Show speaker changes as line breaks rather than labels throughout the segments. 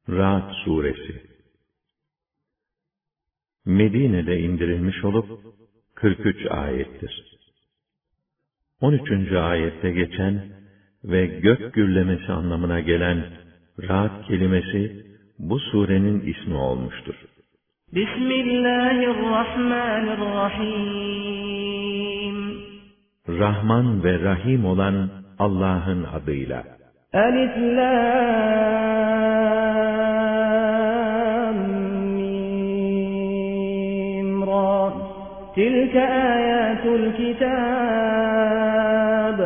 Ra'd suresi Medine'de indirilmiş olup 43 ayettir. 13. ayette geçen ve gök gürlemesi anlamına gelen Ra'd kelimesi bu surenin ismi olmuştur.
Bismillahirrahmanirrahim.
Rahman ve Rahim olan Allah'ın adıyla.
Elif Lam Mim Ra. Tilke ayatul kitab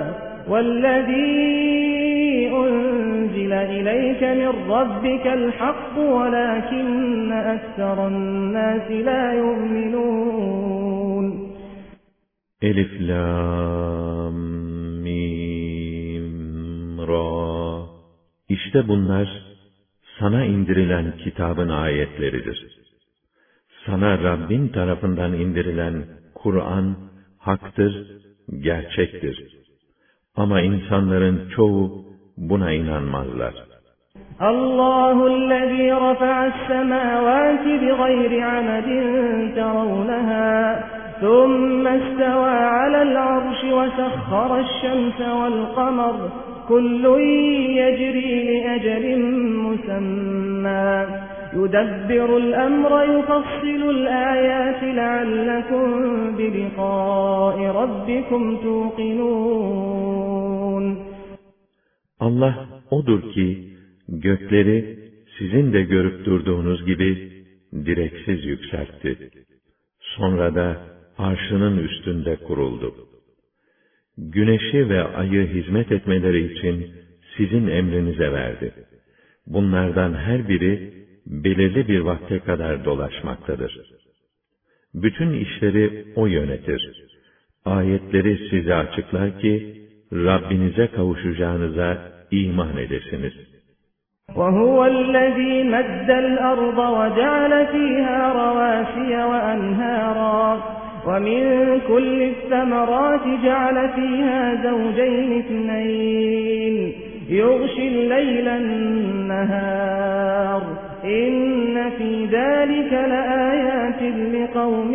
vellezî unzile ileyke min rabbikel hakk velâkinne ekseren nâsi lâ yu'minûn.
Elif Lam Mim Ra. İşte bunlar sana indirilen kitabın ayetleridir. Sana Rabbin tarafından indirilen Kur'an haktır, gerçektir. Ama insanların çoğu buna inanmazlar.
Allahu'llezî rafa'as-semâvâti bighayri amedin teravneha, thumma istevâ alel arşi ve sahharaş-şemse vel-qamar, kullun yecrî li-ecelin musemmâ. يُدَبِّرُ الْأَمْرَ يُفَصِّلُ الْآيَاتِ لَعَلَّكُمْ بِلِقَاءِ رَبِّكُمْ تُوقِنُونَ.
Allah odur ki gökleri sizin de görüp durduğunuz gibi direksiz yükseltti. Sonra da arşının üstünde kuruldu. Güneşi ve ayı hizmet etmeleri için sizin emrinize verdi. Bunlardan her biri belirli bir vakte kadar dolaşmaktadır. Bütün işleri O yönetir. Ayetleri size açıklar ki, Rabbinize kavuşacağınıza iman edesiniz.
وَهُوَ الَّذ۪ي مَدَّ الْأَرْضَ وَجَعَلَ ف۪يهَا رَوَاسِيَ وَأَنْهَارًا وَمِنْ كُلِّ الثَّمَرَاتِ جَعَلَ ف۪يهَا زَوْجَيْنِ اثْنَيْنِ يُغْشِي اللَّيْلَ النَّهَارَ إِنَّ ف۪ي ذَٰلِكَ لَآيَاتٍ لِقَوْمٍ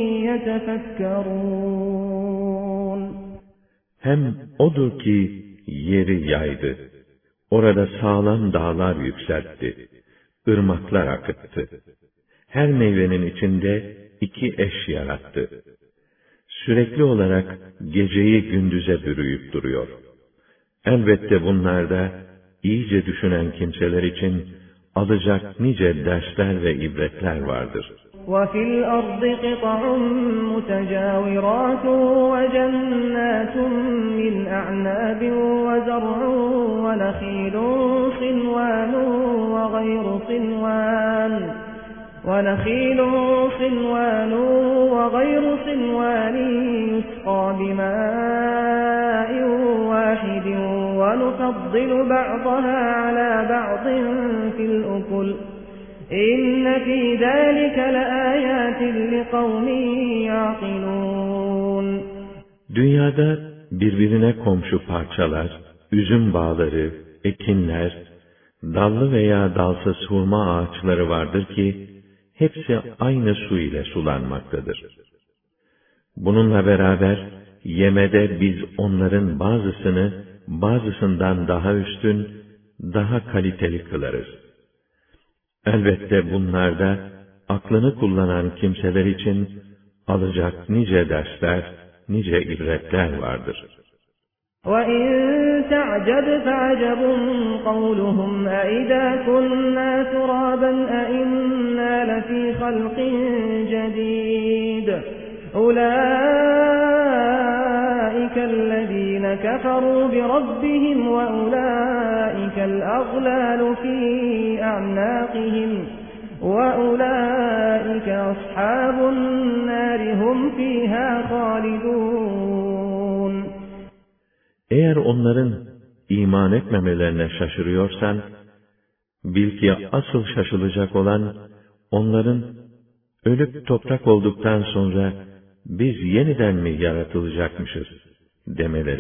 يَتَفَكَّرُونَ.
Hem O'dur ki yeri yaydı. Orada sağlam dağlar yükseltti. Irmaklar akıttı. Her meyvenin içinde iki eş yarattı. Sürekli olarak geceyi gündüze bürüyüp duruyor. Elbette bunlarda iyice düşünen kimseler için alacak nice dersler ve ibretler vardır.
وَفِي الْأَرْضِ قِطَعٌ مُتَجَاوِرَاتٌ وَجَنَّاتٌ مِّنْ أَعْنَابٍ وَزَرْعٌ وَنَخِيلٌ صِنْوَانٌ وَغَيْرُ صِنْوَانٍ يُسْقَىٰ بِمَاءٍ وَاحِدٍ وَنُفَضِّلُ بَعْضَهَا عَلَىٰ بَعْضٍ فِي الْأُكُلِ إِنَّ فِي ذَٰلِكَ لَآيَاتٍ لِقَوْمٍ يَعْقِلُونَ.
Dünyada birbirine komşu parçalar, üzüm bağları, ekinler, dallı veya dalsız hurma ağaçları vardır ki, hepsi aynı su ile sulanmaktadır. Bununla beraber, yemede biz onların bazısını, bazısından daha üstün, daha kaliteli kılarız. Elbette bunlarda, aklını kullanan kimseler için, alacak nice dersler, nice ibretler vardır.
وَإِنْ تَعْجَبْ فَعَجَبٌ قَوْلُهُمْ أَإِذَا كُنَّا تُرَابًا أَإِنَّا لَفِي خَلْقٍ جَدِيدٍ أُولَٰئِكَ الَّذ۪ينَ كَفَرُوا بِرَبِّهِمْ وَأُولَٰئِكَ الْأَغْلَالُ فِي أَعْنَاقِهِمْ وَأُولَٰئِكَ أَصْحَابُ النَّارِ هُمْ فِيهَا خَالِدُونَ.
Eğer onların iman etmemelerine şaşırıyorsan, bil ki asıl şaşılacak olan, onların ölüp toprak olduktan sonra, biz yeniden mi yaratılacakmışız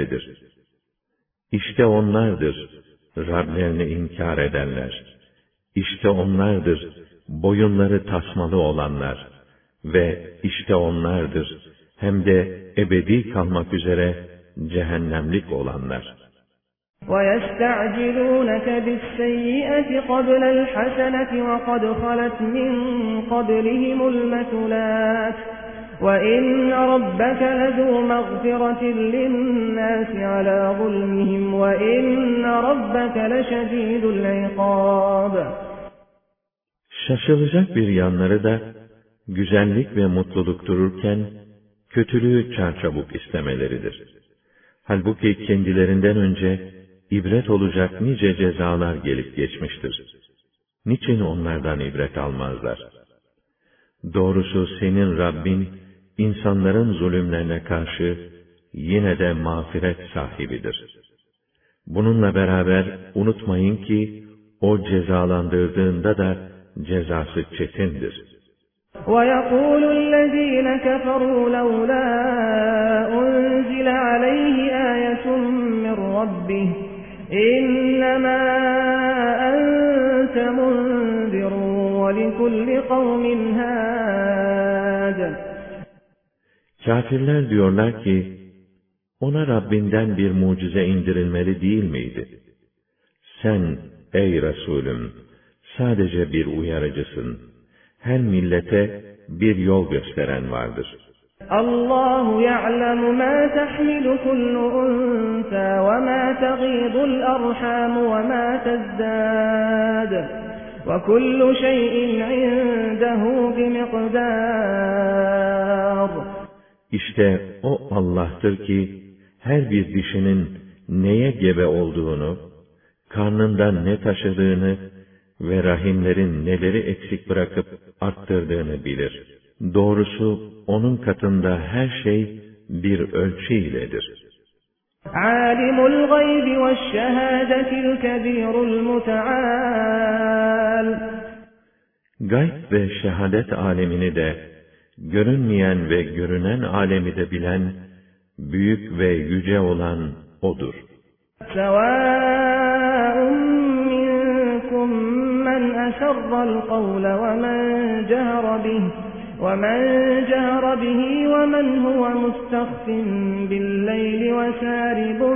demeleridir. İşte onlardır Rablerini inkar edenler. İşte onlardır, boyunları tasmalı olanlar ve işte onlardır, hem de ebedi kalmak üzere cehennemlik olanlar.
وَيَسْتَعْجِلُونَكَ بِالسَّيِّئَةِ قَبْلَ الْحَسَنَةِ وَقَدْ خَلَتْ مِنْ قَبْلِهِمُ الْمَثُلَاتُ وَإِنَّ رَبَّكَ لَذُو مَغْفِرَةٍ لِلنَّاسِ عَلَى ظُلْمِهِمْ وَإِنَّ رَبَّكَ لَشَدِيدُ الْعِقَابِ.
Şaşılacak bir yanları da, güzellik ve mutluluk dururken, kötülüğü çarçabuk istemeleridir. Halbuki kendilerinden önce, ibret olacak nice cezalar gelip geçmiştir. Niçin onlardan ibret almazlar? Doğrusu senin Rabbin, insanların zulümlerine karşı, yine de mağfiret sahibidir. Bununla beraber, unutmayın ki, o cezalandırdığında da, cezası çetindir.
وَيَقُولُ الَّذ۪ينَ كَفَرُوا لَوْلَا أُنْزِلَ عَلَيْهِ آيَةٌ مِّنْ رَبِّهِ إِنَّمَا أَنْتَ مُنْذِرٌ وَلِكُلِّ قَوْمٍ هَادٍ.
Kafirler diyorlar ki, ona Rabbinden bir mucize indirilmeli değil miydi? Sen, ey Resulüm, sadece bir uyarıcısın. Her millete bir yol gösteren vardır.
Allahu ya'lemu ma tahmilu kullu unsa ve ma taghidul arham ve ma tazdad. Ve kullu şeyin indehu bimiqdar.
İşte o Allah'tır ki her bir dişinin neye gebe olduğunu, karnında ne taşıdığını ve rahimlerin neleri eksik bırakıp arttırdığını bilir. Doğrusu onun katında her şey bir ölçü iledir.
Alimul gaybi ve'ş-şehâdetil kebîrul muteâl.
Gayb ve şehadet alemini de, görünmeyen ve görünen alemi de bilen, büyük ve yüce olan O'dur.
Sevâ'un minkum men eserra'l kavle ve men cehre bihi ve men huve mustahfin billeyli ve sâribun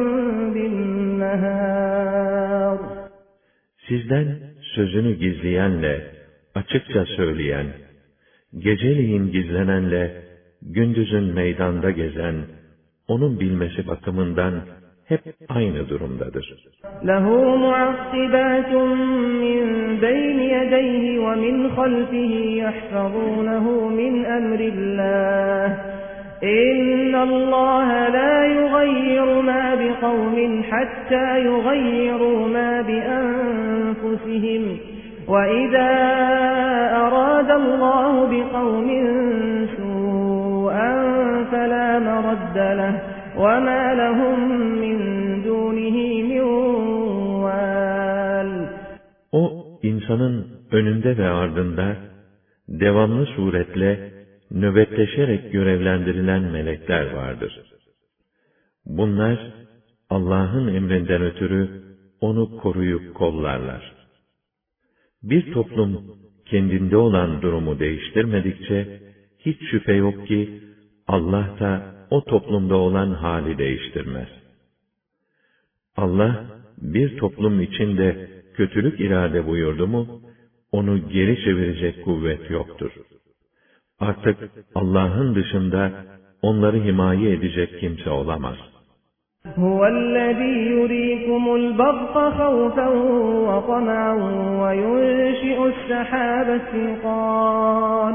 binnehâr.
Sizden sözünü gizleyenle, açıkça söyleyen, geceleyin gizlenenle, gündüzün meydanda gezen, onun bilmesi bakımından hep aynı durumdadır.
Lehu mu'akkibatun min beyni yedeyhi ve min halfihi yahfazunehu min emrillah. İnnallâhe la yugayyiru ma bi kavmin hatta yugayyiru ma bi enfusihim. وَإِذَا أَرَادَ اللّٰهُ بِقَوْمٍ سُوءًا فَلَا مَرَدَّ لَهُ وَمَا لَهُمْ مِنْ دُونِهِ مِنْ وَالٍ.
O, insanın önünde ve ardında, devamlı suretle, nöbetleşerek görevlendirilen melekler vardır. Bunlar, Allah'ın emrinden ötürü, onu koruyup kollarlar. Bir toplum, kendinde olan durumu değiştirmedikçe, hiç şüphe yok ki, Allah da o toplumda olan hali değiştirmez. Allah, bir toplum içinde kötülük irade buyurdu mu, onu geri çevirecek kuvvet yoktur. Artık Allah'ın dışında, onları himaye edecek kimse olamaz.
هُوَ الَّذ۪ي يُر۪يكُمُ الْبَرْقَ خَوْفًا وَطَمَعًا وَيُنْشِئُ السَّحَابَ الثِّقَالَ.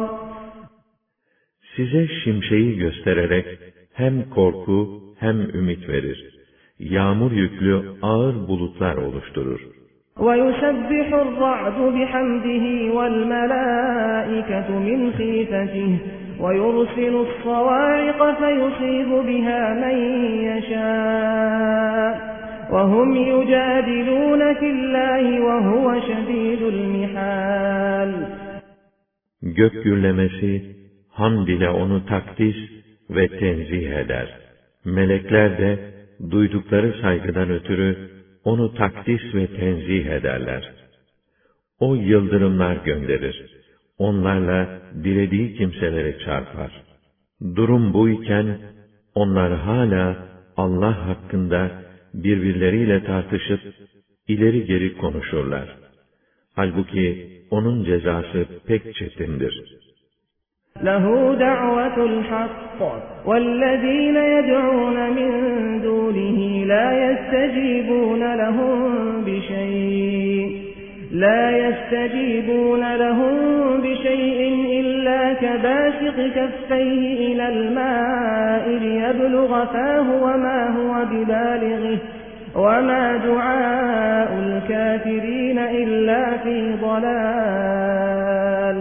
Size şimşeği göstererek hem korku hem ümit verir. Yağmur yüklü ağır bulutlar oluşturur.
وَيُسَبِّحُ الرَّعْدُ بِحَمْدِهِ وَالْمَلَائِكَةُ مِنْ خِيفَتِهِ وَيُرْسِلُ الصَّوَاعِقَ فَيُصِيبُ بِهَا مَنْ يَشَاءُ وَهُمْ يُجَادِلُونَ فِي اللّٰهِ وَهُوَ شَد۪يدُ الْمِحَالِ.
Gök gürlemesi, hamd ile onu takdis ve tenzih eder. Melekler de, duydukları saygıdan ötürü, onu takdis ve tenzih ederler. O yıldırımlar gönderir. Onlarla dilediği kimselere çarpar. Durum bu iken, onlar hala Allah hakkında birbirleriyle tartışıp ileri geri konuşurlar. Halbuki onun cezası pek çetindir.
لَهُ دَعْوَةُ الْحَقِّ وَالَّذ۪ينَ يَدْعُونَ مِنْ دُونِهِ لَا يَسْتَجِيبُونَ لَهُمْ بِشَيْءٍ إِلَّا كَبَاسِطِ كَفَّيْهِ إِلَى الْمَاءِ لِيَبْلُغَ فَاهُ وَمَا هُوَ بِبَالِغِهِ وَمَا دُعَاءُ الْكَافِرِينَ إِلَّا فِي ضَلَالٍ.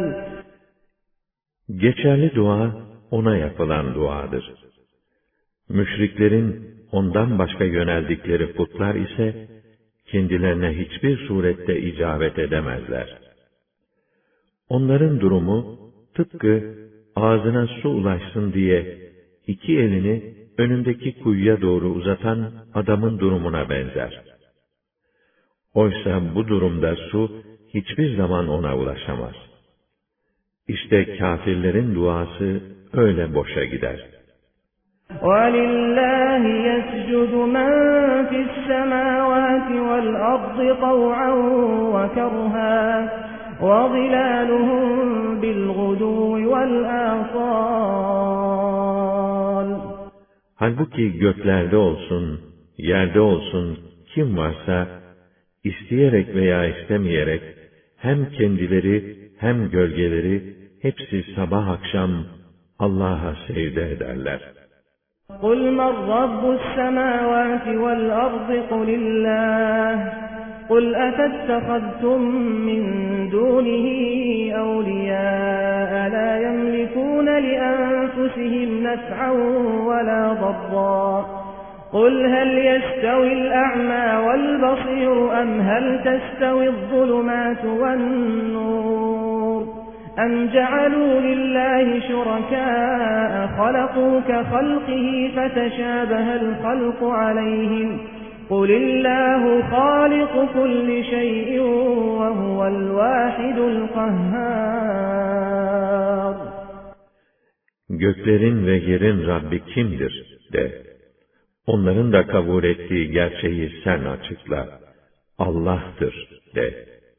Geçerli dua, ona yapılan duadır. Müşriklerin ondan başka yöneldikleri putlar ise, kendilerine hiçbir surette icabet edemezler. Onların durumu, tıpkı ağzına su ulaşsın diye, iki elini önündeki kuyuya doğru uzatan adamın durumuna benzer. Oysa bu durumda su, hiçbir zaman ona ulaşamaz. İşte kâfirlerin duası öyle boşa gider.
وَلِلَّهِ يَسْجُدُ مَنْ فِي السَّمَاوَاتِ وَالْأَرْضِ طَوْعًا وَكَرْهًا وَظِلَالُهُمْ بِالْغُدُوِّ وَالْآصَالِ.
Halbuki göklerde olsun, yerde olsun kim varsa, isteyerek veya istemeyerek, hem kendileri hem gölgeleri, hepsi sabah akşam Allah'a secde ederler.
قُلْ مَنْ رَبُّ السَّمَاوَاتِ وَالْأَرْضِ قُلِ اللّٰهُ قُلْ أَفَاتَّخَذْتُمْ مِنْ دُونِهِ أَوْلِيَاءَ لَا يَمْلِكُونَ لِأَنفُسِهِمْ نَفْعًا وَلَا ضَرًّا قُلْ هَلْ يَسْتَوِي الْأَعْمَى وَالْبَصِيرُ أَمْ هَلْ تَسْتَوِي الظُّلُمَاتُ وَالنُّورُ أَمْ جَعَلُوا لِلَّهِ شُرَكَاءَ خَلَقُوا كَخَلْقِهِ فَتَشَابَهَ الْخَلْقُ عَلَيْهِمْ قُلِ اللَّهُ خَالِقُ كُلِّ شَيْءٍ وَهُوَ الْوَاحِدُ الْقَهَّارُ.
Göklerin ve yerin Rabbi kimdir de, onların da kabul ettiği gerçeği sen açıkla. Allah'tır de.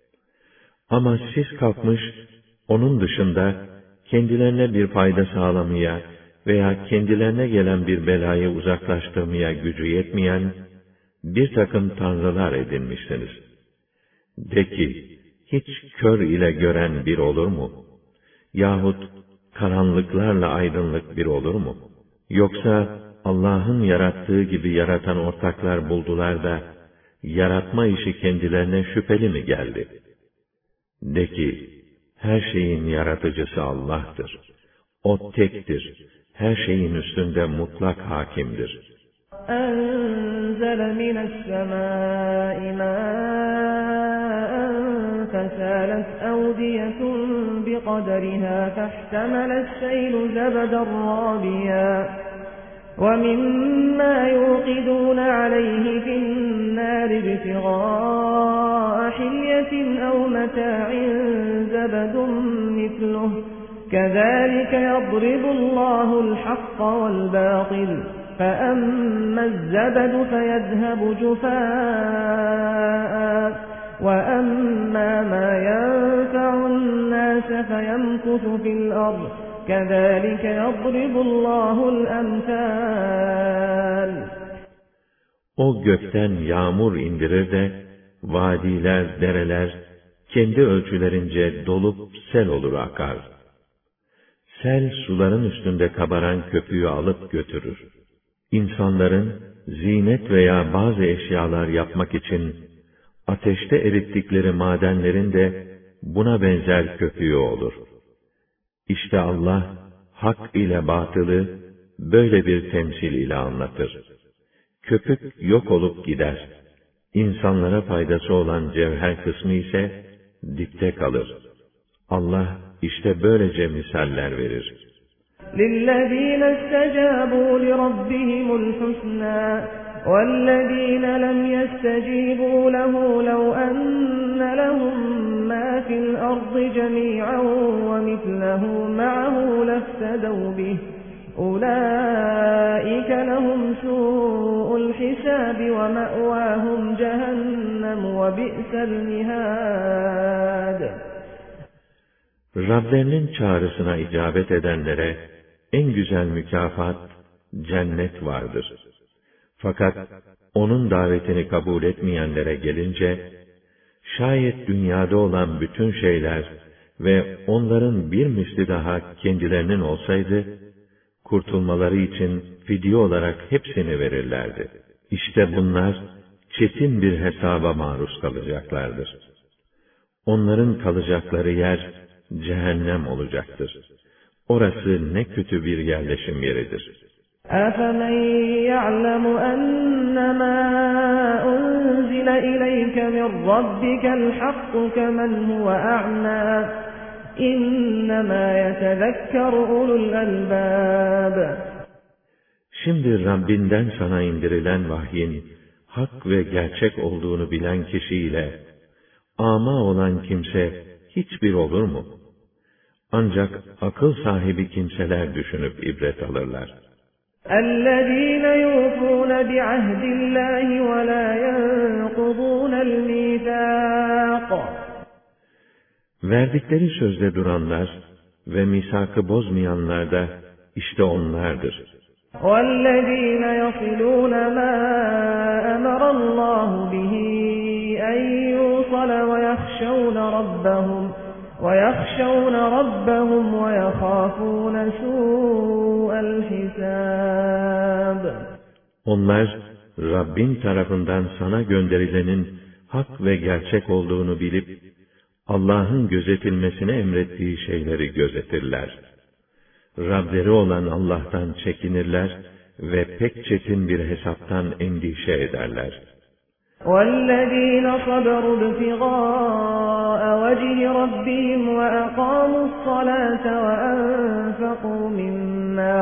Ama siz kalkmış, onun dışında kendilerine bir fayda sağlamaya veya kendilerine gelen bir belayı uzaklaştırmaya gücü yetmeyen bir takım tanrılar edinmişsiniz. De ki, hiç kör ile gören bir olur mu? Yahut karanlıklarla aydınlık bir olur mu? Yoksa Allah'ın yarattığı gibi yaratan ortaklar buldular da, yaratma işi kendilerine şüpheli mi geldi? De ki, her şeyin yaratıcısı Allah'tır. O tektir, her şeyin üstünde mutlak hakimdir.
أَنزَلَ مِنَ السَّمَاءِ مَاءً فَسَالَتْ أَوْدِيَةٌ بِقَدَرِهَا فَاحْتَمَلَ السَّيْلُ زَبَدًا رَّابِيًا وَمِمَّا يُوقِدُونَ عَلَيْهِ فِي النَّارِ ابْتِغَاءَ حِلْيَةٍ أَوْ مَتَاعٍ زَبَدٌ مِثْلُهُ كَذَلِكَ يَضْرِبُ اللَّهُ الْحَقَّ وَالْبَاطِلَ فَأَمَّا الزَّبَدُ فَيَذْهَبُ جُفَاءً وَأَمَّا مَا يَنفَعُ النَّاسَ فَيَمْكُثُ فِي الْأَرْضِ كَذَلِكَ يَضْرِبُ اللَّهُ الْأَمْثَالَ.
O gökten yağmur indirir de, vadiler, dereler, kendi ölçülerince dolup sel olur akar. Sel suların üstünde kabaran köpüğü alıp götürür. İnsanların zinet veya bazı eşyalar yapmak için ateşte erittikleri madenlerin de buna benzer köpüğü olur. İşte Allah hak ile batılı böyle bir temsil ile anlatır. Köpük yok olup gider. İnsanlara faydası olan cevher kısmı ise dipte kalır. Allah işte böylece misaller verir.
لِلَّذ۪ينَ اسْتَجَابُوا لِرَبِّهِمُ الْحُسْنَى وَالَّذ۪ينَ لَمْ يَسْتَجِيبُوا لَهُ لَوْ أَنَّ لَهُمْ مَا الْأَرْضِ جَمِيعًا وَمِثْلَهُ مَعَهُ لَافْتَدَوْا بِهِ أُولَٰئِكَ لَهُمْ سُوءُ الْحِسَابِ وَمَأْوَاهُمْ جَهَنَّمُ وَبِئْسَ الْمِهَادُ.
Rablerinin çağrısına icabet edenlere en güzel mükafat cennet vardır. Fakat onun davetini kabul etmeyenlere gelince, şayet dünyada olan bütün şeyler ve onların bir misli daha kendilerinin olsaydı, kurtulmaları için fidye olarak hepsini verirlerdi. İşte bunlar çetin bir hesaba maruz kalacaklardır. Onların kalacakları yer cehennem olacaktır. Orası ne kötü bir yerleşim yeridir.
أَفَمَنْ يَعْلَمُ أَنَّمَا أُنْزِلَ إِلَيْكَ مِنْ رَبِّكَ الْحَقُّ كَمَنْ هُوَ أَعْمَى إِنَّمَا يَتَذَكَّرُ أُولُو الْأَلْبَابِ.
Şimdi Rabbinden sana indirilen vahyin hak ve gerçek olduğunu bilen kişiyle ama olan kimse hiçbir olur mu? Ancak akıl sahibi kimseler düşünüp ibret alırlar.
الَّذِينَ يُوفُونَ بِعَهْدِ اللّٰهِ وَلَا يَنقُضُونَ الْمِيثَاقَ.
Verdikleri sözde duranlar ve misakı bozmayanlar da işte onlardır.
وَالَّذِينَ يَصِلُونَ مَا أَمَرَ اللّٰهُ بِهِ أَنْ يُوصَلَ وَيَخْشَوْنَ رَبَّهُمْ وَيَخَافُونَ سُوءَ الْحِسَابِ.
Onlar Rabbin tarafından sana gönderilenin hak ve gerçek olduğunu bilip Allah'ın gözetilmesini emrettiği şeyleri gözetirler. Rableri olan Allah'tan çekinirler ve pek çetin bir hesaptan endişe ederler.
وَالَّذِينَ صَبَرُوا ابْتِغَاءَ وَجْهِ رَبِّهِمْ وَأَقَامُوا الصَّلَاةَ وَأَنفَقُوا مِمَّا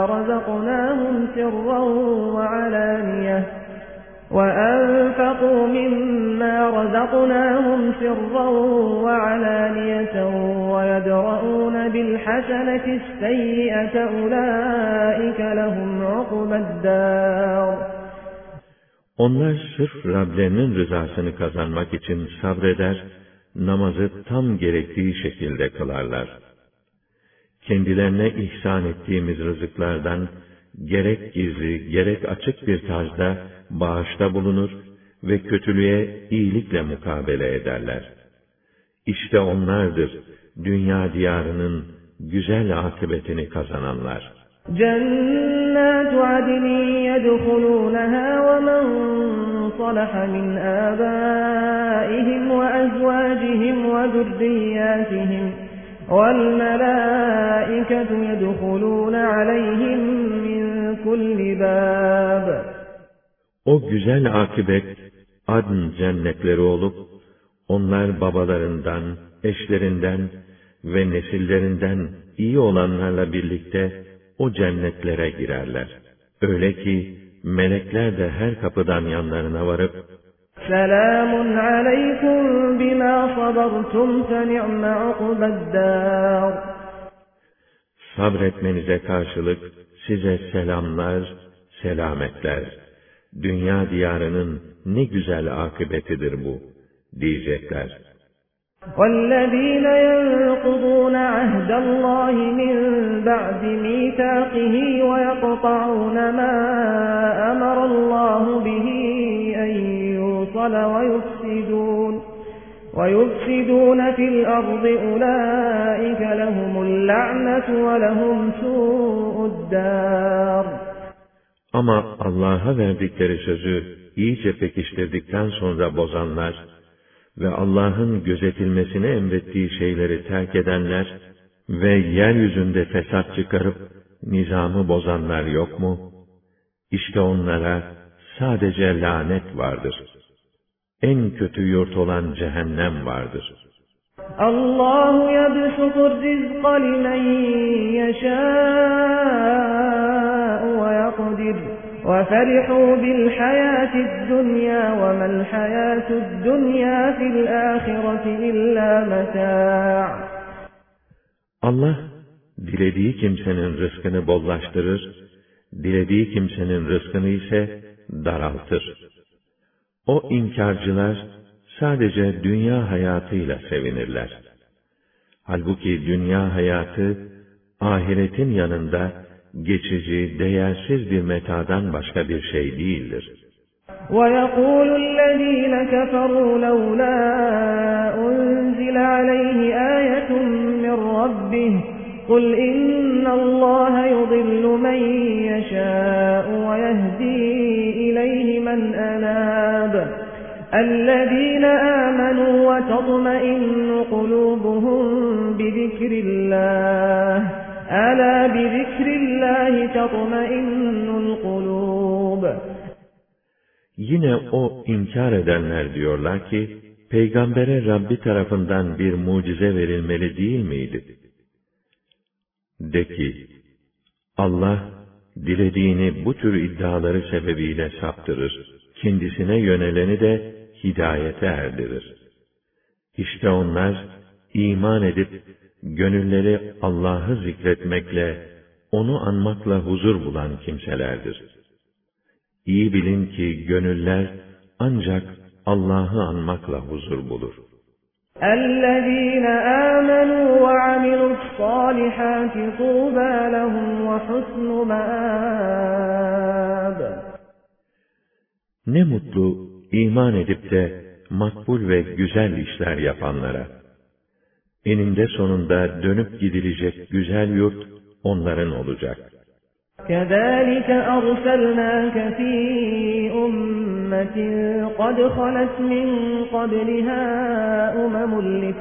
رَزَقْنَاهُمْ سِرًّا وَعَلَانِيَةً وَيَدْرَءُونَ بِالْحَسَنَةِ السَّيِّئَةَ أُولَٰئِكَ لَهُمْ عُقْبَى الدَّارِ.
Onlar sırf Rablerinin rızasını kazanmak için sabreder, namazı tam gerektiği şekilde kılarlar. Kendilerine ihsan ettiğimiz rızıklardan gerek gizli, gerek açık bir tarzda bağışta bulunur ve kötülüğe iyilikle mukabele ederler. İşte onlardır dünya diyarının güzel akıbetini kazananlar.
جَنَّاتُ عَدْنٍ يَدْخُلُونَهَا وَمَنْ صَلَحَ مِنْ آبَائِهِمْ وَأَزْوَاجِهِمْ وَذُرِّيَّاتِهِمْ وَالْمَلَائِكَةُ يَدْخُلُونَ عَلَيْهِمْ مِنْ كُلِّ بَابٍ.
O güzel akıbet adn cennetleri olup, onlar babalarından, eşlerinden ve nesillerinden iyi olanlarla birlikte o cennetlere girerler. Öyle ki melekler de her kapıdan yanlarına varıp
Selamun aleykum bima sabartum fe ni'me ukbeddâr.
Sabretmenize karşılık size selamlar, selametler. Dünya diyarının ne güzel akıbetidir bu diyecekler.
وَالَّذ۪ينَ يَنْقُضُونَ عَهْدَ اللّٰهِ مِنْ بَعْدِ مِيثَاقِهِ وَيَقْطَعُونَ مَا أَمَرَ اللّٰهُ بِهِ أَنْ يُوصَلَ وَيُفْسِدُونَ فِي الْأَرْضِ أُولَٰئِكَ لَهُمُ اللَّعْنَةُ وَلَهُمْ سُوءُ الدَّارِ.
Ama Allah'a verdikleri sözü iyice pekiştirdikten sonra bozanlar ve Allah'ın gözetilmesini emrettiği şeyleri terk edenler ve yeryüzünde fesat çıkarıp nizamı bozanlar yok mu? İşte onlara sadece lanet vardır. En kötü yurt olan cehennem vardır.
Allahu yebsutur rizqa limen yeşâ'u ve yakdir وَفَرِحُوا بِالْحَيَاةِ الدُّنْيَا وَمَا الْحَيَاةُ الدُّنْيَا فِي الْآخِرَةِ إِلَّا مَتَاعٌ.
Allah, dilediği kimsenin rızkını bollaştırır, dilediği kimsenin rızkını ise daraltır. O inkarcılar sadece dünya hayatıyla sevinirler. Halbuki dünya hayatı, ahiretin yanında geçici, değersiz bir metadan başka bir şey değildir.
وَيَقُولُ الَّذ۪ينَ كَفَرُوا لَوْلَا أُنْزِلَ عَلَيْهِ آيَةٌ مِّنْ رَبِّهِ قُلْ إِنَّ اللّٰهَ يُضِلُّ مَنْ يَشَاءُ وَيَهْدِي إِلَيْهِ مَنْ أَنَابَ الَّذ۪ينَ آمَنُوا وَتَطْمَئِنُّ قُلُوبُهُمْ بِذِكْرِ اللّٰهِ أَلَا بِذِكْرِ اللّٰهِ تَطْمَئِنُّ الْقُلُوبُ.
Yine o inkar edenler diyorlar ki, peygambere Rabbi tarafından bir mucize verilmeli değil miydi? De ki, Allah, dilediğini bu tür iddiaları sebebiyle saptırır, kendisine yöneleni de hidayete erdirir. İşte onlar, iman edip, gönülleri Allah'ı zikretmekle, onu anmakla huzur bulan kimselerdir. İyi bilin ki gönüller ancak Allah'ı anmakla huzur bulur.
اَلَّذ۪ينَ آمَنُوا وَعَمِلُوا الصَّالِحَاتِ طُوبَى لَهُمْ وَحُسْنُ مَآبٍ.
Ne mutlu iman edip de makbul ve güzel işler yapanlara. Eninde sonunda dönüp gidilecek güzel yurt onların olacak.
كَذَٰلِكَ أَرْسَلْنَاكَ فِي أُمَّةٍ قَدْ خَلَتْ مِنْ قَبْلِهَا أُمَمٌ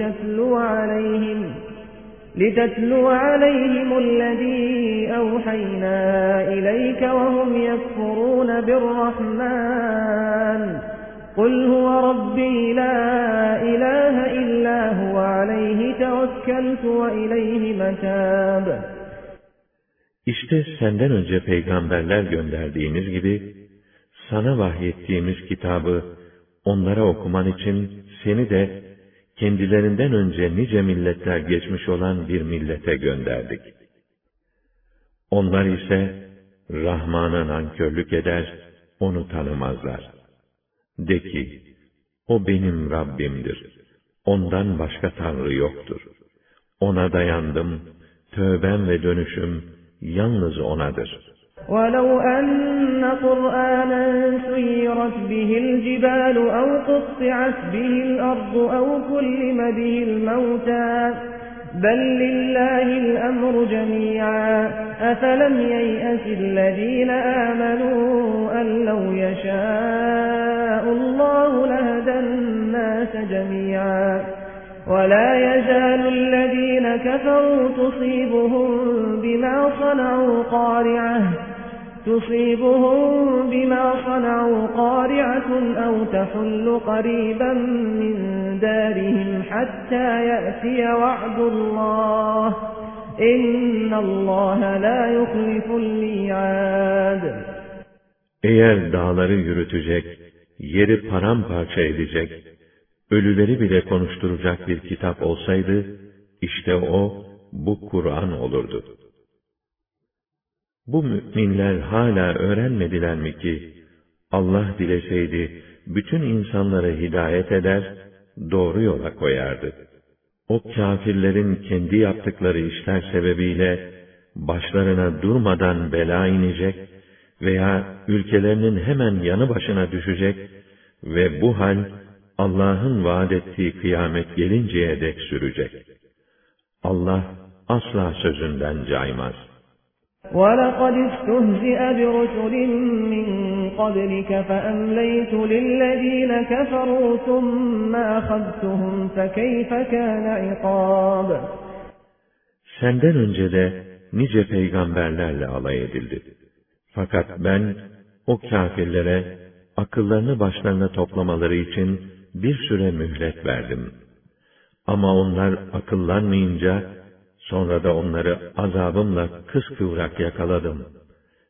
لِتَتْلُوَ عَلَيْهِمُ الَّذ۪ي أَوْحَيْنَا إِلَيْكَ وَهُمْ يَكْفُرُونَ بِالرَّحْمَنِ قُلْ هُوَ رَبِّي لَا إِلَٰهَ إِلَّا هُوَ عَلَيْهِ تَوَكَّلْتُ وَإِلَيْهِ مَتَابِ.
İşte senden önce peygamberler gönderdiğimiz gibi, sana vahyettiğimiz kitabı onlara okuman için seni de kendilerinden önce nice milletler geçmiş olan bir millete gönderdik. Onlar ise Rahman'a nankörlük eder, onu tanımazlar. De ki, o benim Rabbimdir. Ondan başka Tanrı yoktur. Ona dayandım, tövbem ve dönüşüm yalnız O'nadır.
وَلَوْ أَنَّ قُرْآنًا سُيِّرَتْ بِهِ الْجِبَالُ أَوْ قُطِّعَتْ بِهِ الْأَرْضُ أَوْ كُلِّمَ بِهِ الْمَوْتَى بَلْ لِلَّهِ الْأَمْرُ جَمِيعًا أَفَلَمْ يَيْأَسِ الَّذ۪ينَ آمَنُوا أَنْ لَوْ يَشَاءُ اللّٰهُ لَهَدَى النَّاسَ جَمِيعًا وَلَا يَزَالُ الَّذ۪ينَ كَفَرُوا تُصِيبُهُم بِمَا صَنَعُوا قَارِعَةٌ أَوْ تَحُلُّ قَرِيبًا مِّن دَارِهِمْ حَتَّى يَأْتِيَ وَعْدُ اللّٰهِ إِنَّ اللّٰهَ لَا يُخْلِفُ الْمِيعَادَ.
Eğer dağları yürütecek, yeri paramparça edecek, ölüleri bile konuşturacak bir kitap olsaydı, işte o, bu Kur'an olurdu. Bu müminler hala öğrenmediler mi ki, Allah dileseydi, bütün insanları hidayet eder, doğru yola koyardı. O kâfirlerin kendi yaptıkları işler sebebiyle, başlarına durmadan bela inecek veya ülkelerinin hemen yanı başına düşecek ve bu hal, Allah'ın vaad ettiği kıyamet gelinceye dek sürecek. Allah asla sözünden caymaz.
وَلَقَدِ اسْتُهْزِئَ بِرُسُلٍ مِّن قَبْلِكَ فَأَمْلَيْتُ لِلَّذ۪ينَ كَفَرُوا ثُمَّ أَخَذْتُهُمْ فَكَيْفَ كَانَ عِقَابِ.
Senden önce de nice peygamberlerle alay edildi. Fakat ben o kâfirlere akıllarını başlarına toplamaları için bir süre mühlet verdim. Ama onlar akıllanmayınca, sonra da onları azabımla kıskıvrak yakaladım.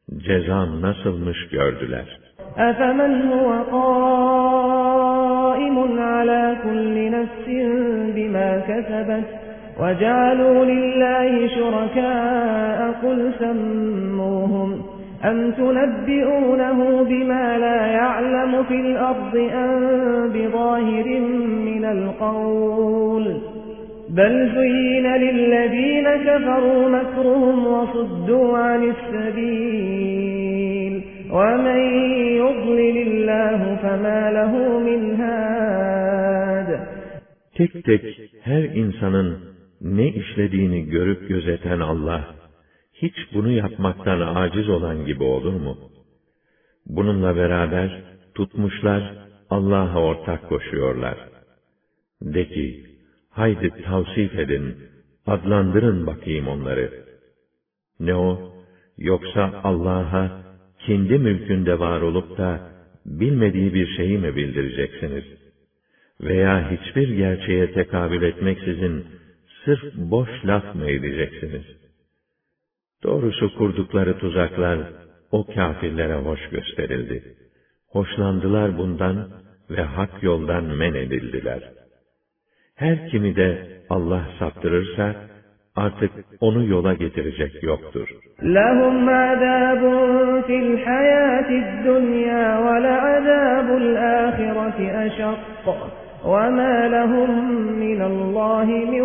ceza nasılmış gördüler.
أَفَمَنْ هُوَ قَائِمٌ عَلَى كُلِّ نَفْسٍ بِمَا كَسَبَتْ وَجَعَلُوا لِلَّهِ شُرَكَاءَ قُلْ سَمُّوهُمْ أَمْ تُنَبِّئُونَهُ بِمَا لَا يَعْلَمُ فِي الْأَرْضِ أَمْ بِظَاهِرٍ مِنَ الْقَوْلِ بَلْ زُيِّنَ لِلَّذِينَ كَفَرُوا مَكْرُهُمْ وَصُدُّوا عَنِ السَّبِيلِ وَمَنْ يُضْلِلِ اللّٰهُ فَمَا لَهُ مِنْ هَادٍ.
Tek tek her insanın ne işlediğini görüp gözeten Allah, hiç bunu yapmaktan aciz olan gibi olur mu? Bununla beraber tutmuşlar, Allah'a ortak koşuyorlar. De ki, haydi tavsif edin, adlandırın bakayım onları. Ne o? Yoksa Allah'a kendi mülkünde var olup da bilmediği bir şeyi mi bildireceksiniz? Veya hiçbir gerçeğe tekabül etmeksizin sırf boş laf mı edeceksiniz? Doğrusu kurdukları tuzaklar o kâfirlere hoş gösterildi. Hoşlandılar bundan ve hak yoldan men edildiler. Her kimi de Allah saptırırsa artık onu yola getirecek yoktur.
لَهُمْ عَذَابٌ فِي الْحَيَاةِ الدُّنْيَا وَلَعَذَابُ الْآخِرَةِ أَشَقُّ وَمَا لَهُمْ مِنَ اللّٰهِ مِنْ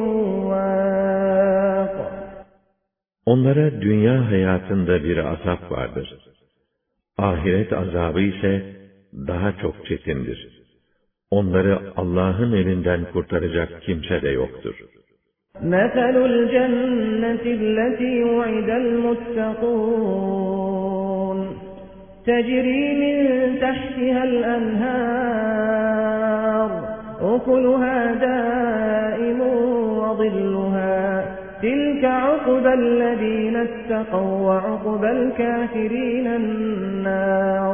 وَاقٍ.
Onlara dünya hayatında bir azap vardır. Ahiret azabı ise daha çok çetindir. Onları Allah'ın elinden kurtaracak kimse de yoktur.
مَثَلُ الْجَنَّةِ الَّتِي وُعِدَ الْمُتَّقُونَ تَجْرِي مِنْ تَحْتِهَا الْأَنْهَارُ أُكُلُهَا دَائِمٌ وَظِلُّهَا تِلْكَ عُقْبَى الَّذِينَ اتَّقَوْا وَعُقْبَى الْكَافِرِينَ النَّارُ.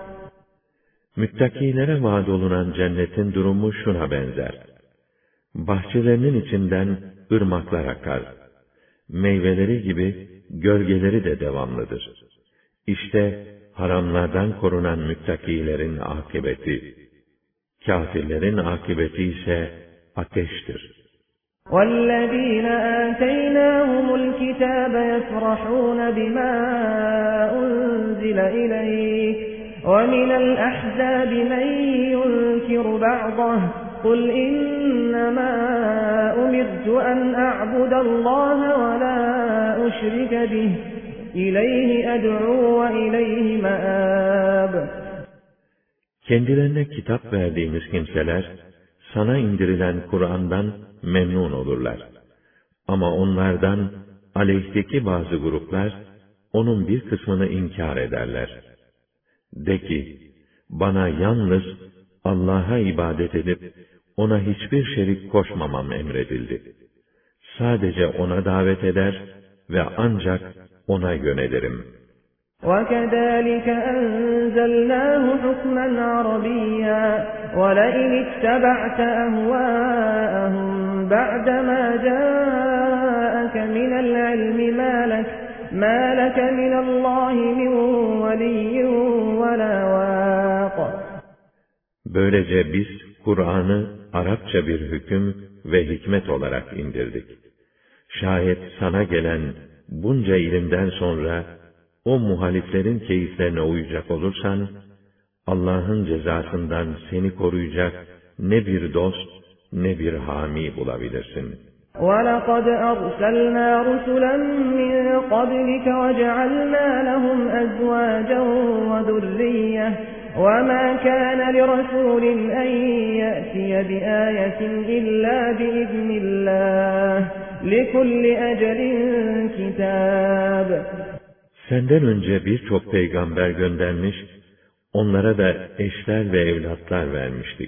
Müttakilere vaad olunan cennetin durumu şuna benzer. Bahçelerinin içinden ırmaklar akar. Meyveleri gibi gölgeleri de devamlıdır. İşte haramlardan korunan müttakilerin akıbeti. Kâfirlerin akıbeti ise ateştir.
وَالَّذِينَ آتَيْنَاهُمُ الْكِتَابَ يَفْرَحُونَ بِمَا أُنْزِلَ إِلَيْكَ وَمِنَ الْأَحْزَابِ مَنْ يُنْكِرُ بَعْضَهُ قُلْ إِنَّمَا أُمِرْتُ أَنْ أَعْبُدَ اللَّهَ وَلَا أُشْرِكَ بِهِ إِلَيْهِ أَدْعُو وَإِلَيْهِ مَآبِ.
Kendilerine kitap verdiğimiz kimseler, sana indirilen Kur'an'dan memnun olurlar. Ama onlardan aleyhteki bazı gruplar, onun bir kısmını inkar ederler. De ki, bana yalnız Allah'a ibadet edip, ona hiçbir şerik koşmamam emredildi. Sadece ona davet eder ve ancak ona yönelirim.
وَكَذَٰلِكَ أَنزَلْنَاهُ حُكْمًا عَرَبِيًّا وَلَئِنِ اتَّبَعْتَ أَهْوَاءَهُمْ بَعْدَمَا جَاءَكَ مِنَ الْعِلْمِ مَا لَكَ مِنَ اللّٰهِ مِنْ وَلِيٍّ وَلَا وَاقٍ.
Böylece biz Kur'an'ı Arapça bir hüküm ve hikmet olarak indirdik. Şayet sana gelen bunca ilimden sonra o muhaliflerin keyiflerine uyacak olursan, Allah'ın cezasından seni koruyacak ne bir dost ne bir hami bulabilirsin.
وَلَقَدْ أَرْسَلْنَا رُسُلًا مِّن قَبْلِكَ وَجَعَلْنَا لَهُمْ أَزْوَاجًا وَذُرِّيَّةً وَمَا كَانَ لِرَسُولٍ أَن يَأْتِيَ بِآيَةٍ إِلَّا بِإِذْنِ اللَّهِ لِكُلِّ أَجَلٍ كِتَابٌ.
Senden önce birçok peygamber göndermiş, onlara da eşler ve evlatlar vermiştik.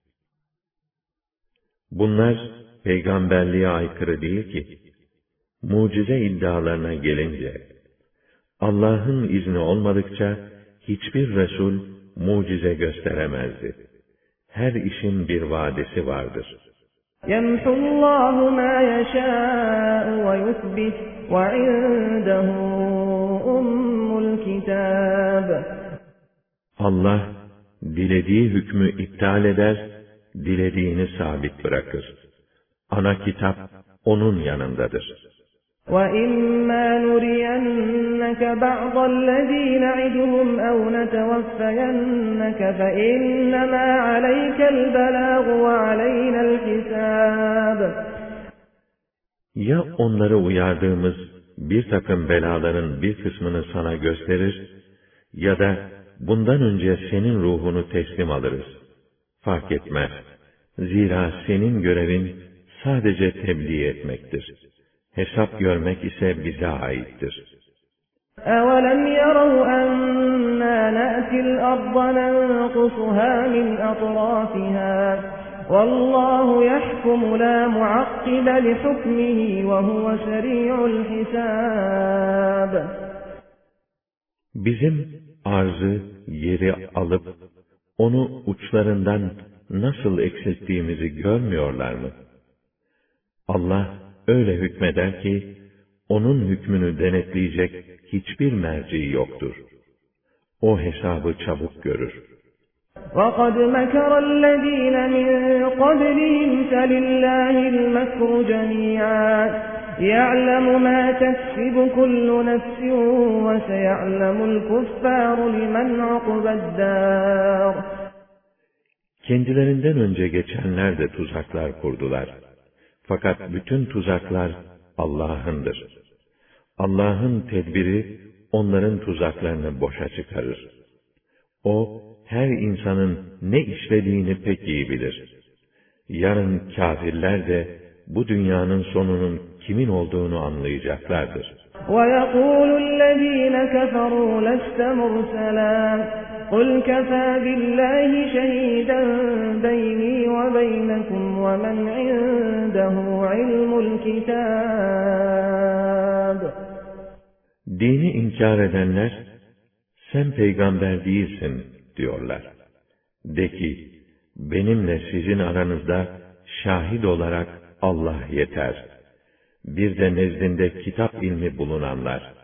Bunlar peygamberliğe aykırı değil ki. Mucize iddialarına gelince, Allah'ın izni olmadıkça hiçbir Resul mucize gösteremezdi. Her işin bir vadesi vardır.
يَمْحُ اللّٰهُ مَا يَشَاءُ وَيُثْبِتُ وَعِندَهُ أم الكتاب.
Allah, dilediği hükmü iptal eder, dilediğini sabit bırakır. Ana kitap, onun yanındadır.
وَإِمَّا نُرِيَنَّكَ بَعْضَ الَّذ۪ي نَعِدُهُمْ اَوْ نَتَوَفَّيَنَّكَ فَاِنَّمَا عَلَيْكَ الْبَلَاغُ وَعَلَيْنَا الْحِسَابُ.
Ya onları uyardığımız bir takım belaların bir kısmını sana gösterir, ya da bundan önce senin ruhunu teslim alırız. Fark etmez. Zira senin görevin sadece tebliğ etmektir. Hesap görmek ise bize aittir.
أَوَلَمْ يَرَوْا أَنَّا نَأْتِي الْأَرْضَ نَنْقُصُهَا مِنْ أَطْرَافِهَا وَاللّٰهُ يَحْكُمُ لَا مُعَقِّبَ لِحُكْمِهِ وَهُوَ سَرِيعُ الْحِسَابِ.
Bizim arzı, yeri alıp, onu uçlarından nasıl eksilttiğimizi görmüyorlar mı? Allah öyle hükmeder ki, onun hükmünü denetleyecek hiçbir merci yoktur. O hesabı çabuk görür.
وَقَدْ مَكَرَ الَّذ۪ينَ مِنْ قَبْلِهِمْ فَلِلَّهِ الْمَكْرُ جَمِيعًا يَعْلَمُ مَا تَكْسِبُ كُلُّ نَفْسٍ وَسَيَعْلَمُ الْكُفَّارُ لِمَنْ عُقْبَى الدَّارِ.
Kendilerinden önce geçenler de tuzaklar kurdular. Fakat bütün tuzaklar Allah'ındır. Allah'ın tedbiri onların tuzaklarını boşa çıkarır. O, her insanın ne işlediğini pek iyi bilir. Yarın kâfirler de bu dünyanın sonunun kimin olduğunu anlayacaklardır.
وَيَقُولُ الَّذ۪ينَ كَفَرُوا لَسْتَ مُرْسَلًا قُلْ كَفَى بِاللّٰهِ شَهِيدًا بَيْنِي وَبَيْنَكُمْ وَمَنْ عِنْدَهُ عِلْمُ الْكِتَابِ.
Dini inkar edenler, sen peygamber değilsin diyorlar. De ki, benimle sizin aranızda şahit olarak Allah yeter. Bir de nezdinde kitap ilmi bulunanlar.